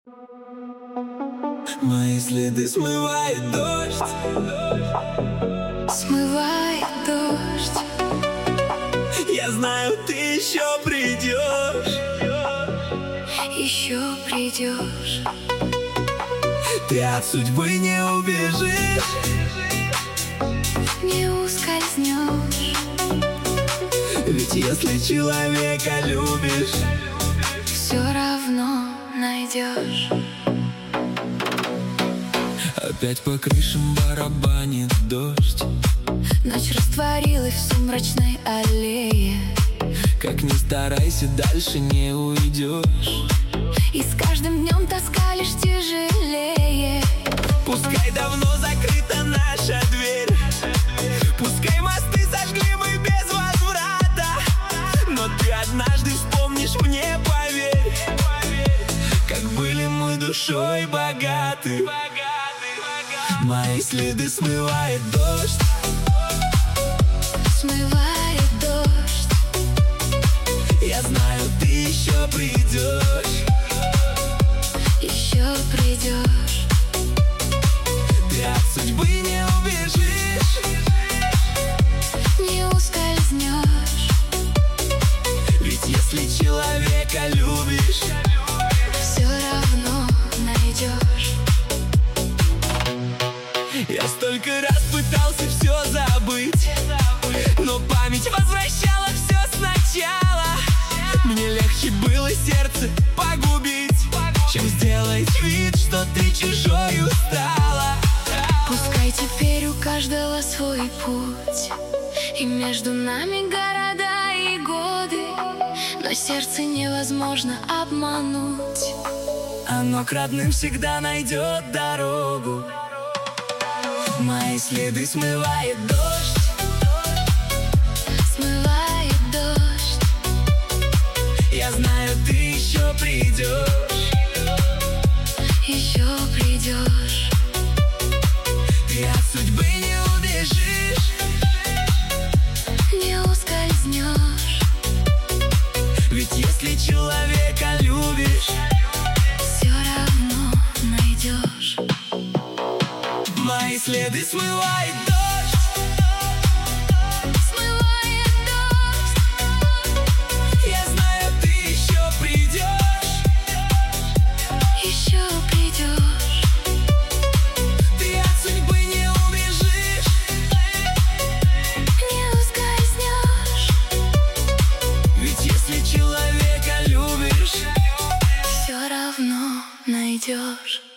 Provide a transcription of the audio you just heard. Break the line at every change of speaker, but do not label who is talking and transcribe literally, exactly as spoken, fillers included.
Мои следы смывает дождь,
смывает дождь.
Я знаю, ты еще придешь,
еще придешь.
Ты от судьбы не убежишь,
не ускользнешь.
ведь если человека любишь,
все равно найдешь.
Опять по крышам барабанит дождь,
Ночь растворилась в сумрачной аллее.
как ни старайся, дальше не уйдешь.
И с каждым днем тоска лишь тяжелее.
Пускай давно закрыта наша дверь, пускай мосты сожгли мы без возврата, но ты однажды вспомнишь, мне поверь, как были мы душой богаты. Мои следы смывает дождь,
смывает дождь.
я знаю, ты еще придешь,
еще придешь.
ты от судьбы не убежишь,
не ускользнешь.
ведь если человека любишь,
все равно найдешь.
я столько раз пытался все забыть, но память возвращала все сначала. Мне легче было сердце погубить, чем сделать вид, что ты чужою стала.
Пускай теперь у каждого свой путь, и между нами города и годы, но сердце невозможно обмануть.
Оно к родным всегда найдет дорогу. Мои следы смывает дождь,
смывает дождь.
я знаю, ты еще придешь,
еще придешь.
ты от судьбы не убежишь,
не ускользнешь.
ведь если человека любишь,
все равно найдешь.
мои следы смывает дождь,
Смывает дождь.
я знаю, ты еще придешь,
Еще придешь.
ты от судьбы не убежишь,
Не ускользнешь.
ведь если человека любишь,
Все равно найдешь.